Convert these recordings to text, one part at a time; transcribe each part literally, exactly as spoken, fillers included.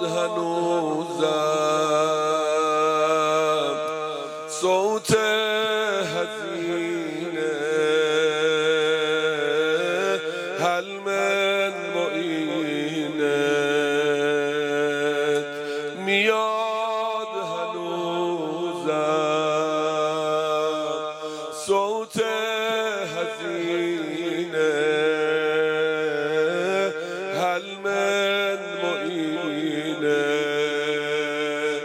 هنوزم صوت حزین هل من معینت میاد هنوزم صوت حزین هل من معینت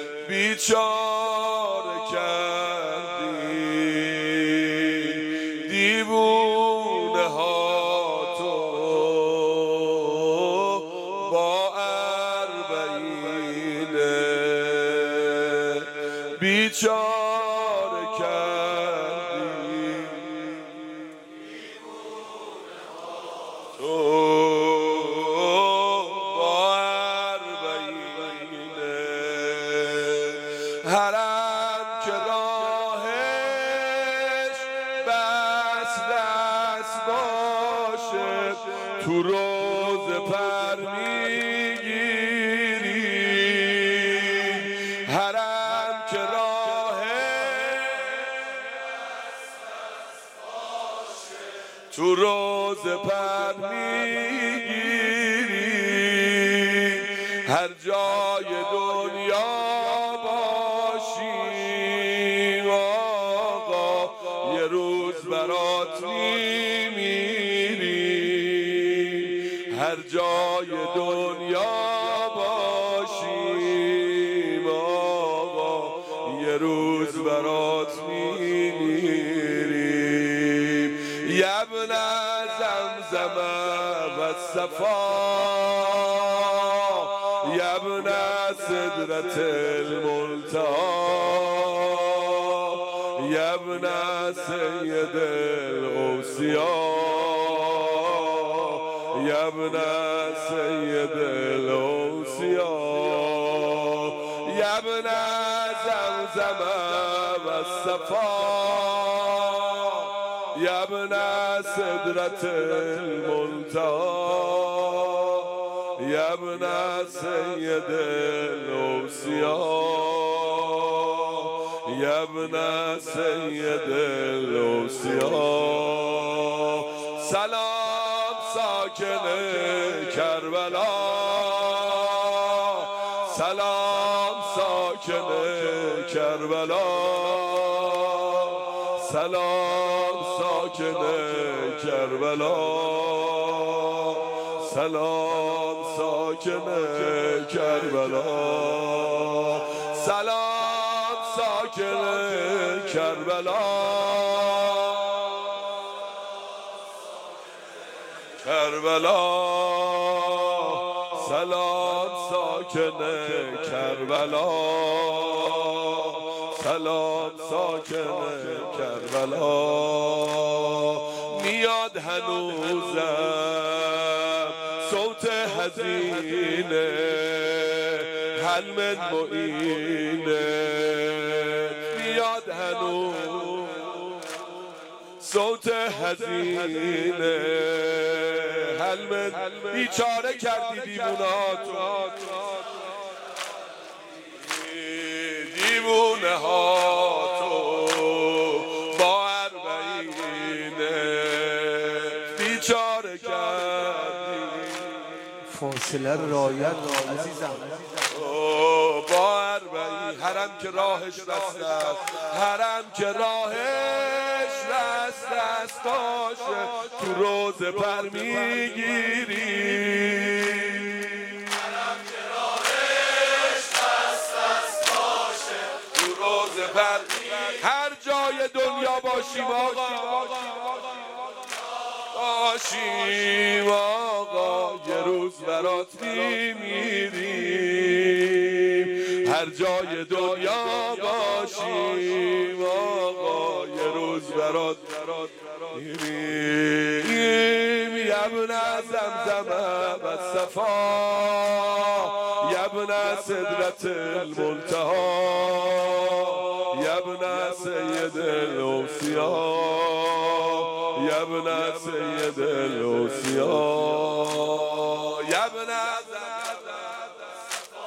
بیچاره کردی دیوونه ها تو با اربعینه بیچاره کردی دیوونه ها تو با اربعینه حرم که راهش بس دست باشه تو روز پر میگیری حرم که راهش تو روز پر میگیری هر جای دنیا باشیم آقا یه روز برات میمیری هر جای دنیا باشیم آقا یه روز برات میمیریم یبن زمزم و صفا یبن سدرة المنتهى یبن سید الاوصیاء یبن سید الاوصیاء یبن زمزم و صفا یبن سدرة المنتهى یبن سید الاوصیاء یبن سید الاوصیاء سلام ساکن کربلا سلام ساکن کربلا سلام ساکن کربلا سلام ساکن کربلا سلام ساکن کربلا کربلا سلام ساکن کربلا سلام ساکن کربلا میاد هنوزم صوت حزینه هل من معینه میاد هنوز صوت حزینه هل من بیچاره کردی دیوونهاتو دیوونه ها تو با اربعینه بیچاره کردی فاصله رعایت عزیزم با اربعین حرم که راهش رست است حرم که راهش رست است باشه تو روز پر میگیری حرم که راهش رست است باشه تو روز پر هر جای دنیا باشیم آقا باشیم آقا یه روز برات میمیریم هر جای دنیا باشیم آقا یه روز برات میمیریم یبن زمزم و صفا یبن سدرة المنتهى یبن سید الاوصیاء یبن سید الاوصیاء یبن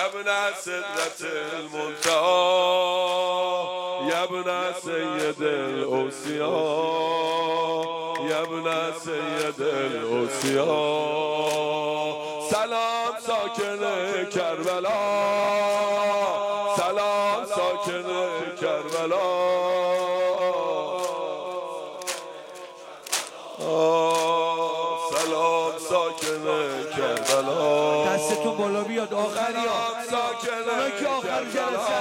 ابن سدرة المنتهى يا ابن سيد الأوصياء يا ابن سيد الأوصياء سلام ساکن کربلا سلام ساکن کربلا سلام ساکن کربلا دستتون بالا بیاد آخری ها اونا که آخر جلسه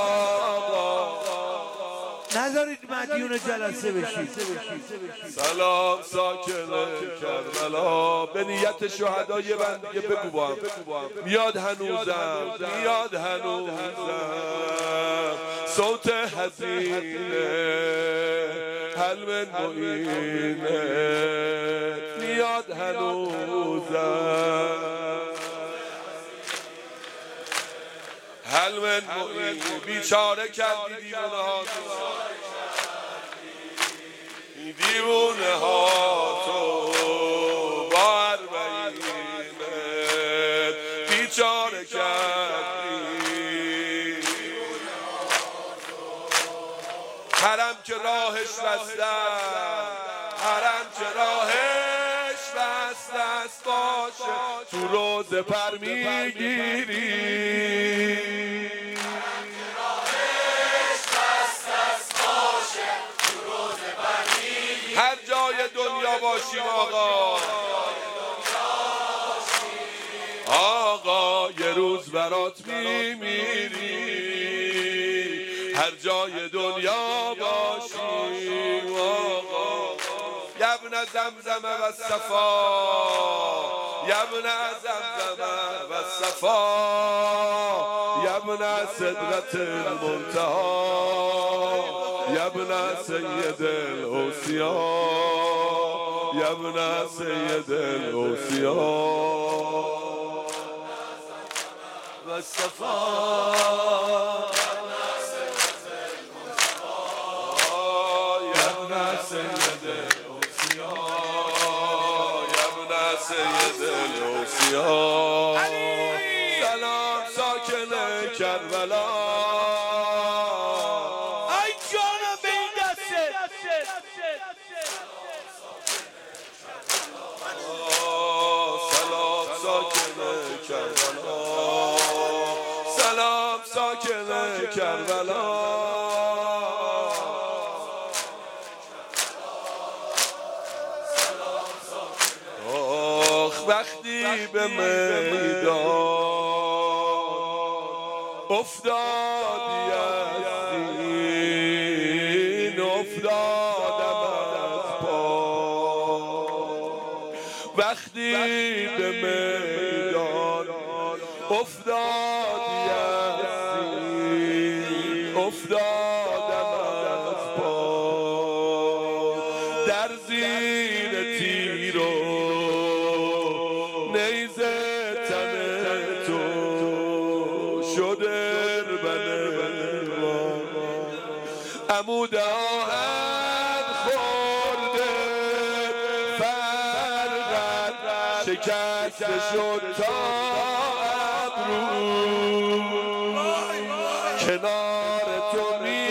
نذارید مدیون جلسه بشید سلام ساکن کربلا به نیت شهدا یه بند دیگه بگو با هم میاد هنوزم میاد هنوزم صوت حزینه هل من معینه میاد هنوزم هل من معینه بیچاره کردی دیوانه ها دیوانه ها تو با اربعینت بیچاره کردی حرم که راهش بسته حرم که راهش بسته است باشه تو روز پر میگیری هر جای دنیا باشیم آقا آقا یه روز برات میمیری هر جای دنیا باشیم آقا یبن زمزم و صفا یبن زمزم و صفا یبن سدرة المنتهى يا ابن سيد الأوصياء يا ابن سيد الأوصياء والصفاء يا ابن سيد الأوصياء يا ابن سيد الأوصياء سلام ساكن كربلا سلام ساکن کربلا آخ وقتی به میدان افتادی از دین افتادم از پا وقتی به میدان افتادی از دین افتادم از پا در زیر تیر و نیزه تن تو شده اربن عمود آهن خورده فرقت شکسته شد تا ابرو کنار تو می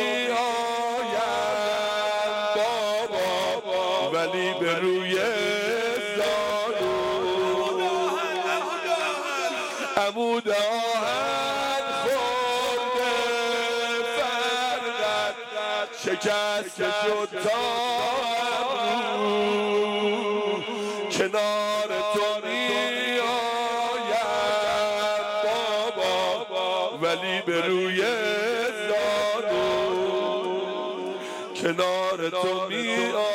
آیم بابا ولی به روی زانو عمود آهن خورده فرقت شکسته شد تا ابرو کنار تو می آیم بابا ولی به روی زانو کنار تو می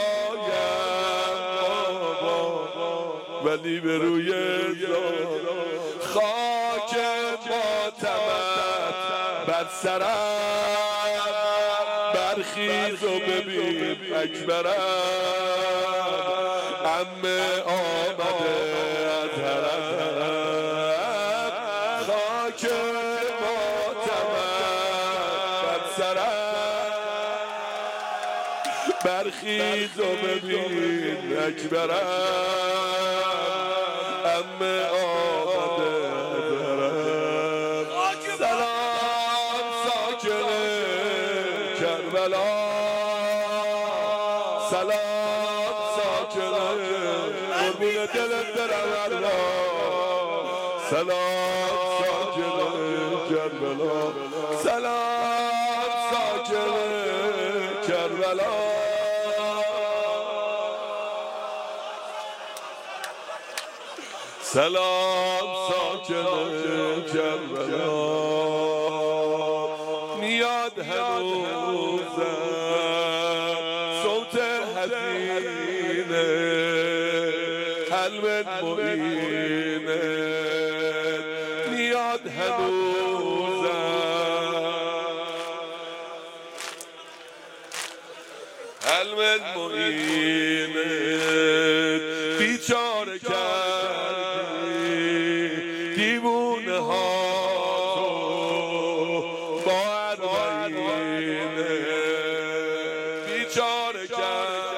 آیم بابا ولی به روی زانو خاک ماتمت بر سرم برخیز و ببین اکبرم عمه آمده از حرم خاک ماتمت بر سرم برخیز و ببین اکبرم عمه آمده از حرم دلت برم الله سلام ساکن کربلا سلام ساکن کربلا سلام ساکن کربلا میاد هنوزم صوت حزینه حلم معینه میاد هنوزم حلم معینه بیچاره کردی دیوونه ها با اربعینه بیچاره کرد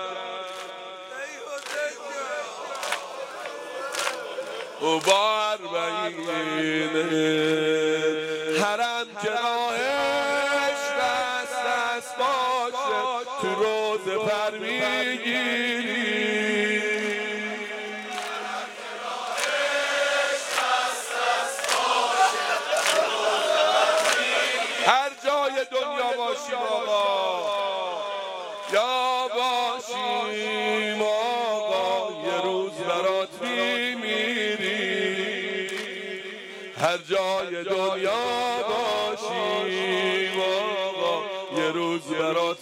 و با اربعینه حرم که راهش دست دست باشه تو روز پر میگیری هر جای دنیا باشیم آقا یا باشیم آقا یه روز برات میمیری هر جای دنیا باشیم آقا یه روز برات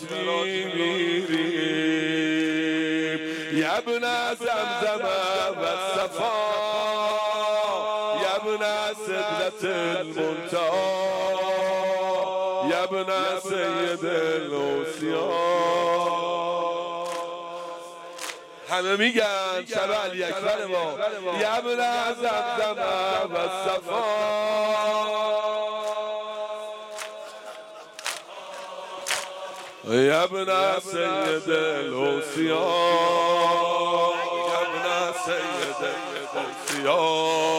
میمیریم یبن زمزم و صفا یبن سدرة المنتهى یبن سید الاوصیا همه میگن شب علی اکبر ما یبن زمزم و صفا یبن سید الاوصیا یبن سید الاوصیا